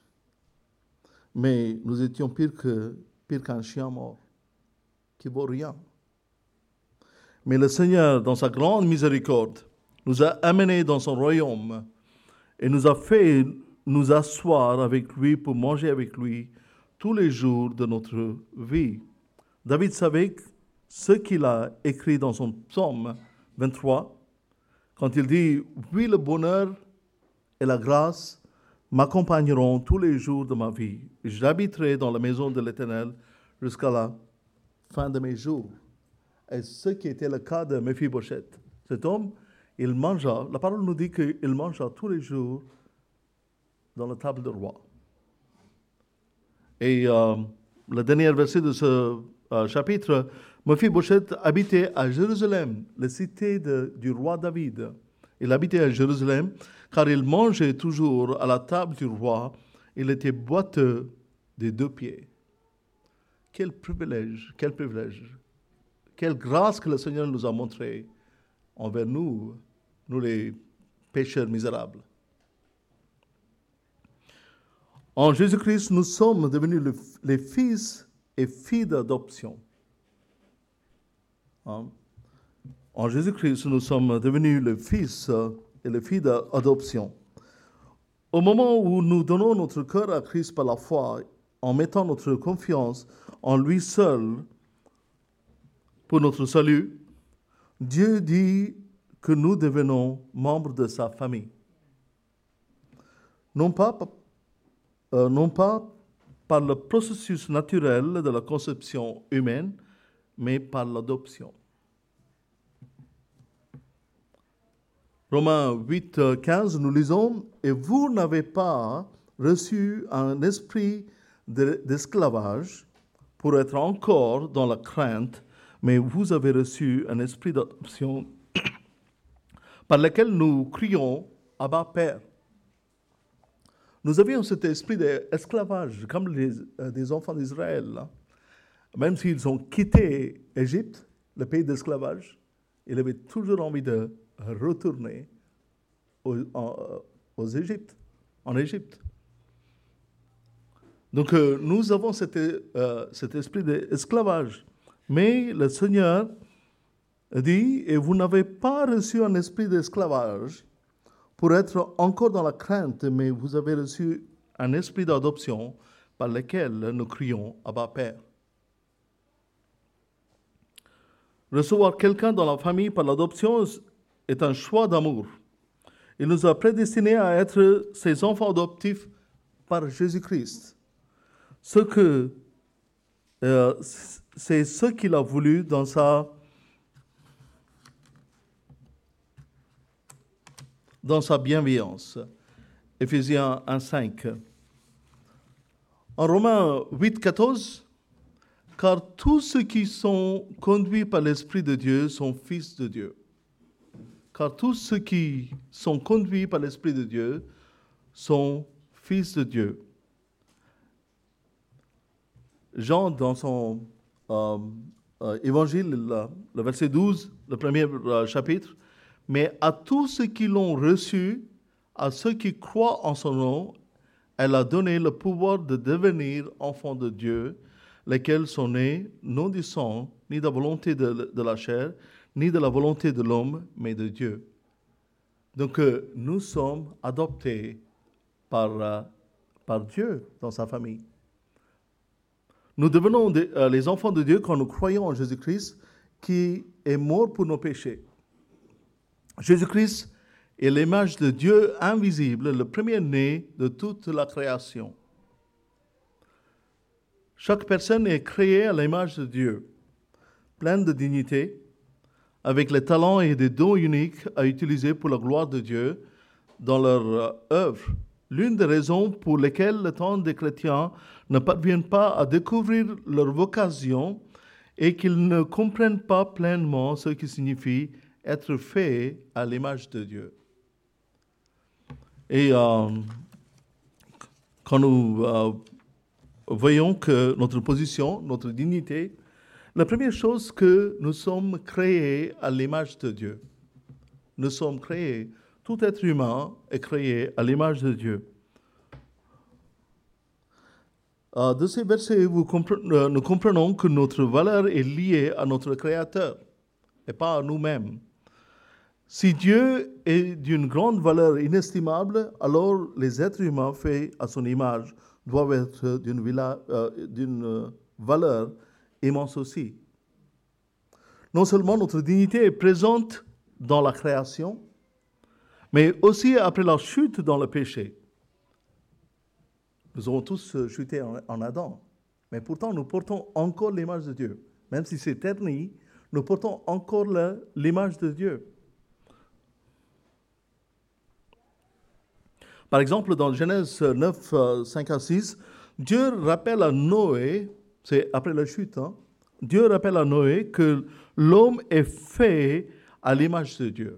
[SPEAKER 1] Mais nous étions pire qu'un chien mort, qui vaut rien. Mais le Seigneur, dans sa grande miséricorde, nous a amenés dans son royaume et nous a fait nous asseoir avec lui pour manger avec lui tous les jours de notre vie. David savait ce qu'il a écrit dans son psaume 23, quand il dit « Oui, le bonheur et la grâce m'accompagneront tous les jours de ma vie. J'habiterai dans la maison de l'Éternel jusqu'à la fin de mes jours. » Et ce qui était le cas de Méphibosheth. Cet homme, il mangea, la parole nous dit qu'il mangea tous les jours dans la table du roi. Et le dernier verset de ce chapitre, Méphibosheth habitait à Jérusalem, la cité du roi David. Il habitait à Jérusalem car il mangeait toujours à la table du roi. Il était boiteux des 2 pieds. Quel privilège, quel privilège. Quelle grâce que le Seigneur nous a montrée envers nous, nous les pécheurs misérables. En Jésus-Christ, nous sommes devenus les fils et filles d'adoption. Hein? En Jésus-Christ, nous sommes devenus les fils et les filles d'adoption. Au moment où nous donnons notre cœur à Christ par la foi, en mettant notre confiance en lui seul pour notre salut, Dieu dit que nous devenons membres de sa famille. Non pas par le processus naturel de la conception humaine, mais par l'adoption. Romains 8, 15, nous lisons « Et vous n'avez pas reçu un esprit d'esclavage pour être encore dans la crainte, mais vous avez reçu un esprit d'adoption par lequel nous crions « Abba, Père ». Nous avions cet esprit d'esclavage, comme des enfants d'Israël. Hein. Même s'ils ont quitté l'Égypte, le pays d'esclavage, ils avaient toujours envie de retourner en Égypte. Donc nous avons cet esprit d'esclavage. Mais le Seigneur dit, et vous n'avez pas reçu un esprit d'esclavage pour être encore dans la crainte, mais vous avez reçu un esprit d'adoption par lequel nous crions Abba Père. Recevoir quelqu'un dans la famille par l'adoption est un choix d'amour. Il nous a prédestinés à être ses enfants adoptifs par Jésus-Christ. C'est ce qu'il a voulu dans sa bienveillance. Éphésiens 1:5. En Romains 8:14, car tous ceux qui sont conduits par l'Esprit de Dieu sont fils de Dieu. Car tous ceux qui sont conduits par l'Esprit de Dieu sont fils de Dieu. Jean, dans son évangile, le verset 12, le premier chapitre, « Mais à tous ceux qui l'ont reçu, à ceux qui croient en son nom, elle a donné le pouvoir de devenir enfants de Dieu, lesquels sont nés non du sang, ni de la volonté de la chair, ni de la volonté de l'homme, mais de Dieu. » Donc nous sommes adoptés par Dieu dans sa famille. Nous devenons les enfants de Dieu quand nous croyons en Jésus-Christ qui est mort pour nos péchés. Jésus-Christ est l'image de Dieu invisible, le premier-né de toute la création. Chaque personne est créée à l'image de Dieu, pleine de dignité, avec les talents et des dons uniques à utiliser pour la gloire de Dieu dans leur œuvre. L'une des raisons pour lesquelles le temps des chrétiens ne parviennent pas à découvrir leur vocation est qu'ils ne comprennent pas pleinement ce qui signifie être fait à l'image de Dieu. Et quand nous voyons que notre position, notre dignité, la première chose que nous sommes créés à l'image de Dieu. Nous sommes créés, tout être humain est créé à l'image de Dieu. De ces versets, nous comprenons que notre valeur est liée à notre Créateur et pas à nous-mêmes. Si Dieu est d'une grande valeur inestimable, alors les êtres humains faits à son image doivent être d'une valeur immense aussi. Non seulement notre dignité est présente dans la création, mais aussi après la chute dans le péché. Nous avons tous chuté en Adam, mais pourtant nous portons encore l'image de Dieu. Même si c'est terni, nous portons encore l'image de Dieu. Par exemple, dans Genèse 9, 5 à 6, Dieu rappelle à Noé, c'est après la chute, Dieu rappelle à Noé que l'homme est fait à l'image de Dieu.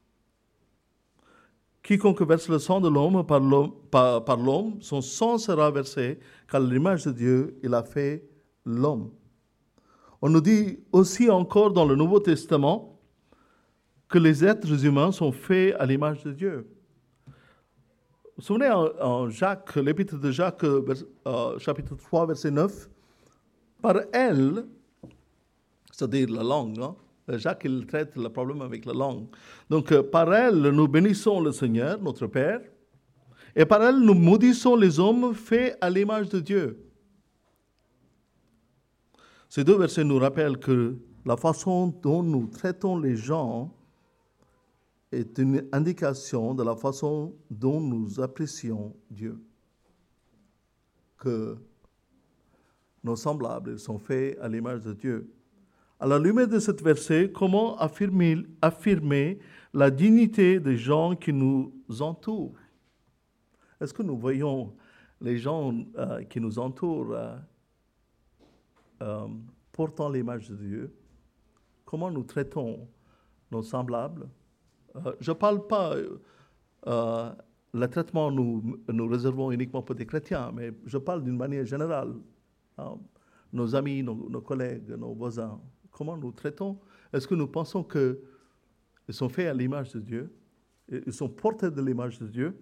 [SPEAKER 1] Quiconque verse le sang de l'homme par l'homme, son sang sera versé, car l'image de Dieu, il a fait l'homme. On nous dit aussi encore dans le Nouveau Testament que les êtres humains sont faits à l'image de Dieu. Vous vous souvenez en Jacques, l'épître de Jacques, chapitre 3, verset 9, par elle, c'est-à-dire la langue, Jacques, il traite le problème avec la langue. Donc, par elle, nous bénissons le Seigneur, notre Père, et par elle, nous maudissons les hommes faits à l'image de Dieu. Ces deux versets nous rappellent que la façon dont nous traitons les gens est une indication de la façon dont nous apprécions Dieu. Que nos semblables sont faits à l'image de Dieu. À la lumière de ce verset, comment affirmer la dignité des gens qui nous entourent? Est-ce que nous voyons les gens qui nous entourent portant l'image de Dieu? Comment nous traitons nos semblables? Je ne parle pas le traitement nous réservons uniquement pour des chrétiens, mais je parle d'une manière générale. Nos amis, nos collègues, nos voisins. Comment nous traitons? Est-ce que nous pensons qu'ils sont faits à l'image de Dieu? Ils sont portés de l'image de Dieu?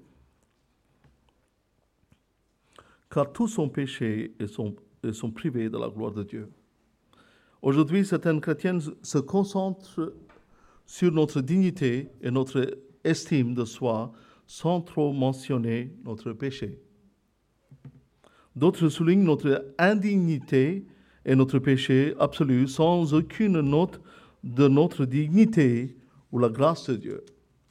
[SPEAKER 1] Car tous sont péchés et sont privés de la gloire de Dieu. Aujourd'hui, certaines chrétiennes se concentrent sur notre dignité et notre estime de soi sans trop mentionner notre péché. D'autres soulignent notre indignité et notre péché absolu sans aucune note de notre dignité ou la grâce de Dieu.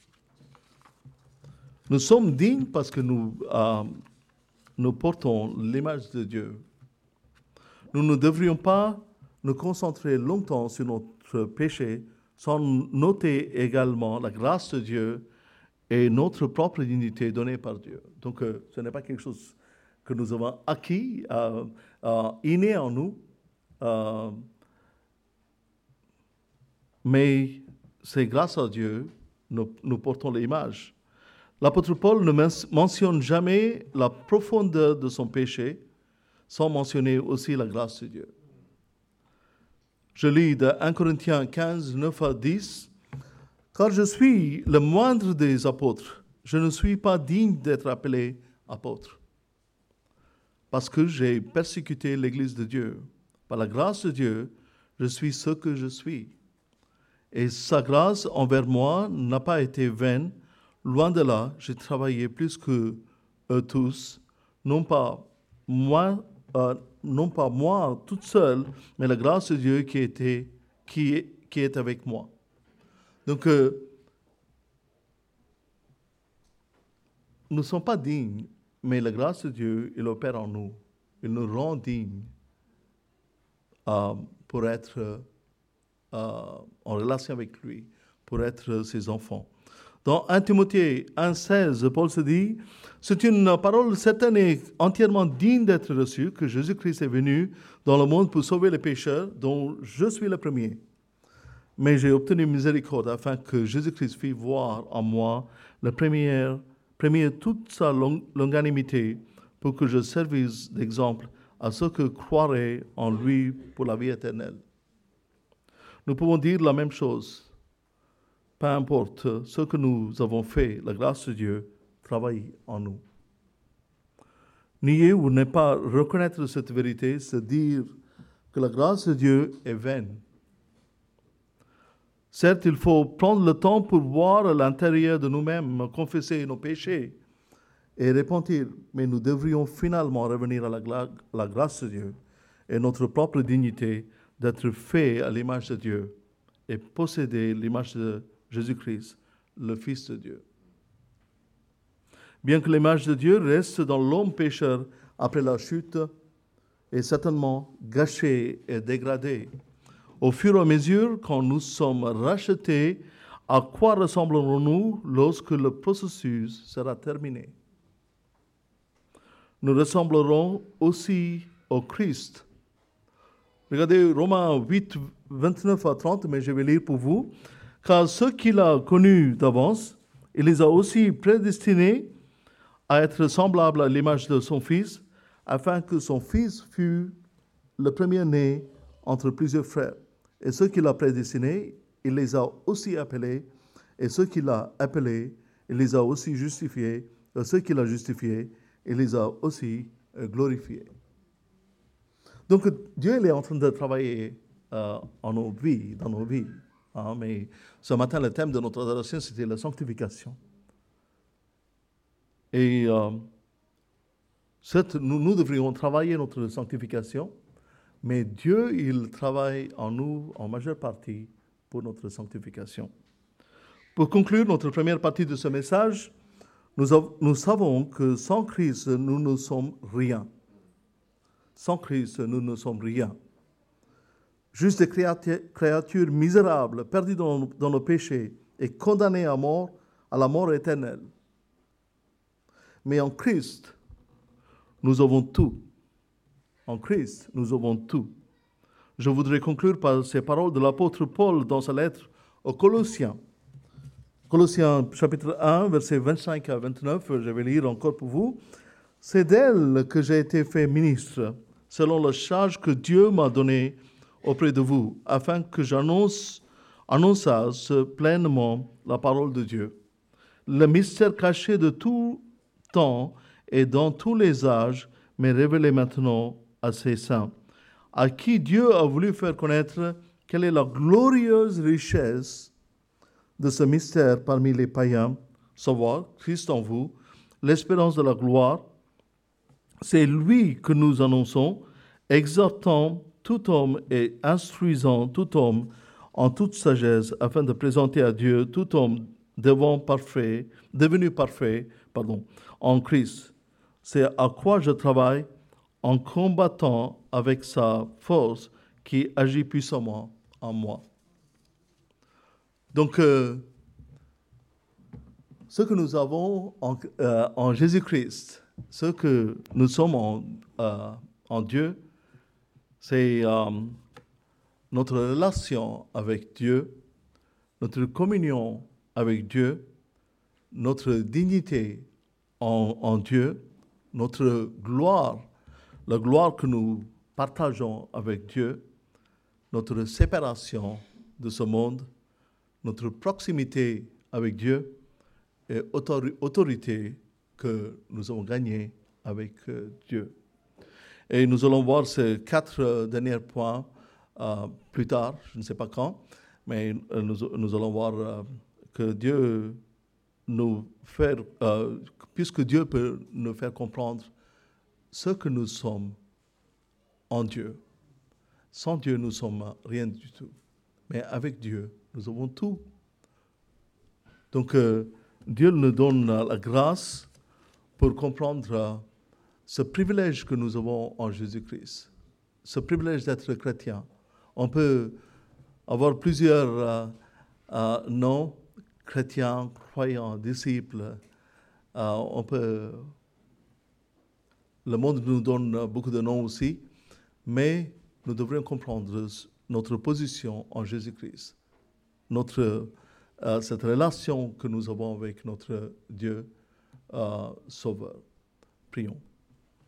[SPEAKER 1] Nous sommes dignes parce que nous portons l'image de Dieu. Nous ne devrions pas nous concentrer longtemps sur notre péché sans noter également la grâce de Dieu et notre propre dignité donnée par Dieu. Donc, ce n'est pas quelque chose que nous avons acquis, inné en nous, mais c'est grâce à Dieu nous portons l'image. L'apôtre Paul ne mentionne jamais la profondeur de son péché sans mentionner aussi la grâce de Dieu. Je lis de 1 Corinthiens 15, 9 à 10. « Car je suis le moindre des apôtres, je ne suis pas digne d'être appelé apôtre, parce que j'ai persécuté l'Église de Dieu. Par la grâce de Dieu, je suis ce que je suis. Et sa grâce envers moi n'a pas été vaine. Loin de là, j'ai travaillé plus que eux tous, non pas moi toute seule, mais la grâce de Dieu qui est avec moi. » Donc, nous ne sommes pas dignes, mais la grâce de Dieu, il opère en nous. Il nous rend dignes pour être en relation avec lui, pour être ses enfants. Dans 1 Timothée 1,16, Paul se dit « C'est une parole certaine et entièrement digne d'être reçue que Jésus-Christ est venu dans le monde pour sauver les pécheurs, dont je suis le premier. Mais j'ai obtenu miséricorde afin que Jésus-Christ fît voir en moi le premier toute sa longanimité pour que je servisse d'exemple à ceux qui croiraient en lui pour la vie éternelle. Nous pouvons dire la même chose. Peu importe ce que nous avons fait, la grâce de Dieu travaille en nous. Nier ou ne pas reconnaître cette vérité, c'est dire que la grâce de Dieu est vaine. Certes, il faut prendre le temps pour voir à l'intérieur de nous-mêmes, confesser nos péchés et repentir, mais nous devrions finalement revenir à la grâce de Dieu et notre propre dignité d'être fait à l'image de Dieu et posséder l'image de Jésus-Christ, le Fils de Dieu. Bien que l'image de Dieu reste dans l'homme pécheur après la chute, est certainement gâchée et dégradée. Au fur et à mesure, quand nous sommes rachetés, à quoi ressemblerons-nous lorsque le processus sera terminé? Nous ressemblerons aussi au Christ. Regardez Romains 8, 29 à 30, mais je vais lire pour vous. Car ceux qu'il a connus d'avance, il les a aussi prédestinés à être semblables à l'image de son Fils, afin que son Fils fût le premier-né entre plusieurs frères. Et ceux qu'il a prédestinés, il les a aussi appelés. Et ceux qu'il a appelés, il les a aussi justifiés. Et ceux qu'il a justifiés, il les a aussi glorifiés. Donc Dieu il est en train de travailler en nos vies, dans nos vies. Hein, mais ce matin, le thème de notre adoration, c'était la sanctification. Et nous devrions travailler notre sanctification, mais Dieu, il travaille en nous en majeure partie pour notre sanctification. Pour conclure notre première partie de ce message, nous savons que sans Christ, nous ne sommes rien. Sans Christ, nous ne sommes rien. Juste des créatures misérables, perdues dans nos péchés et condamnées à la mort éternelle. Mais en Christ, nous avons tout. En Christ, nous avons tout. Je voudrais conclure par ces paroles de l'apôtre Paul dans sa lettre aux Colossiens. Colossiens chapitre 1, versets 25 à 29, je vais lire encore pour vous. C'est d'elle que j'ai été fait ministre, selon la charge que Dieu m'a donnée auprès de vous, afin que j'annonçasse pleinement la parole de Dieu. Le mystère caché de tout temps et dans tous les âges m'est révélé maintenant à ses saints, à qui Dieu a voulu faire connaître quelle est la glorieuse richesse de ce mystère parmi les païens, savoir Christ en vous, l'espérance de la gloire. C'est lui que nous annonçons, exhortant tout homme et instruisant tout homme en toute sagesse, afin de présenter à Dieu tout homme devenu parfait en Christ. C'est à quoi je travaille en combattant avec sa force qui agit puissamment en moi. Donc, ce que nous avons en Jésus-Christ, ce que nous sommes en Dieu, c'est notre relation avec Dieu, notre communion avec Dieu, notre dignité en Dieu, notre gloire, la gloire que nous partageons avec Dieu, notre séparation de ce monde, notre proximité avec Dieu et autorité que nous avons gagnée avec Dieu. Et nous allons voir ces 4 derniers points plus tard, je ne sais pas quand, mais nous allons voir que Dieu puisque Dieu peut nous faire comprendre ce que nous sommes en Dieu. Sans Dieu, nous ne sommes rien du tout. Mais avec Dieu, nous avons tout. Donc, Dieu nous donne la grâce pour comprendre ce privilège que nous avons en Jésus-Christ, ce privilège d'être chrétien. On peut avoir plusieurs noms, chrétiens, croyants, disciples. Le monde nous donne beaucoup de noms aussi, mais nous devrions comprendre notre position en Jésus-Christ, cette relation que nous avons avec notre Dieu Sauveur. Prions.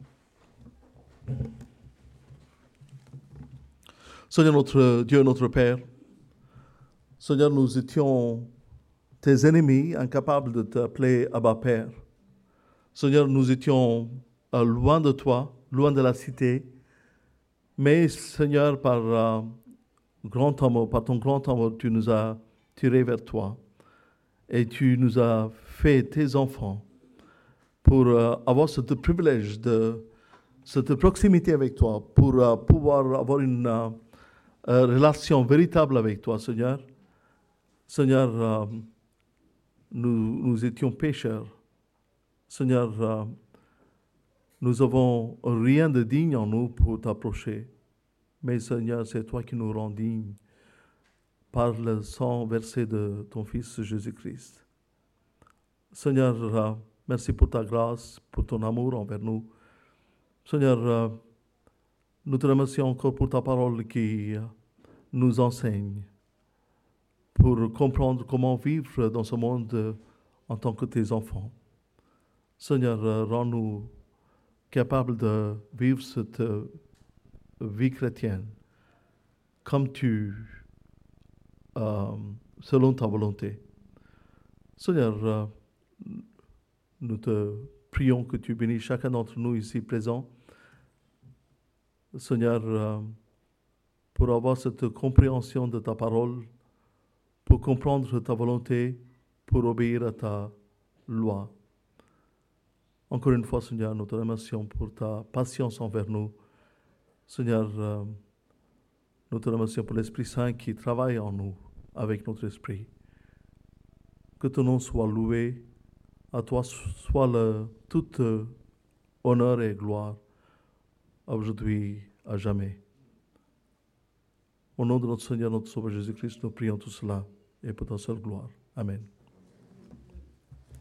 [SPEAKER 1] Seigneur notre Dieu, notre Père, Seigneur, nous étions tes ennemis, incapables de t'appeler Abba Père. Seigneur, nous étions loin de toi, loin de la cité, mais Seigneur, par grand amour, par ton grand amour, tu nous as tirés vers toi et tu nous as fait tes enfants pour avoir ce privilège de cette proximité avec toi, pour pouvoir avoir une relation véritable avec toi, Seigneur. Seigneur, nous étions pécheurs. Seigneur, nous avons rien de digne en nous pour t'approcher. Mais Seigneur, c'est toi qui nous rends dignes par le sang versé de ton Fils Jésus-Christ. Seigneur, merci pour ta grâce, pour ton amour envers nous. Seigneur, nous te remercions encore pour ta parole qui nous enseigne pour comprendre comment vivre dans ce monde en tant que tes enfants. Seigneur, rends-nous capables de vivre cette vie chrétienne comme selon ta volonté. Seigneur, nous te prions que tu bénisses chacun d'entre nous ici présents. Seigneur, pour avoir cette compréhension de ta parole, pour comprendre ta volonté, pour obéir à ta loi. Encore une fois, Seigneur, nous te remercions pour ta patience envers nous. Seigneur, nous te remercions pour l'Esprit Saint qui travaille en nous avec notre esprit. Que ton nom soit loué. À toi soit tout honneur et gloire, aujourd'hui, à jamais. Au nom de notre Seigneur, notre Sauveur Jésus-Christ, nous prions tout cela et pour ta seule gloire. Amen.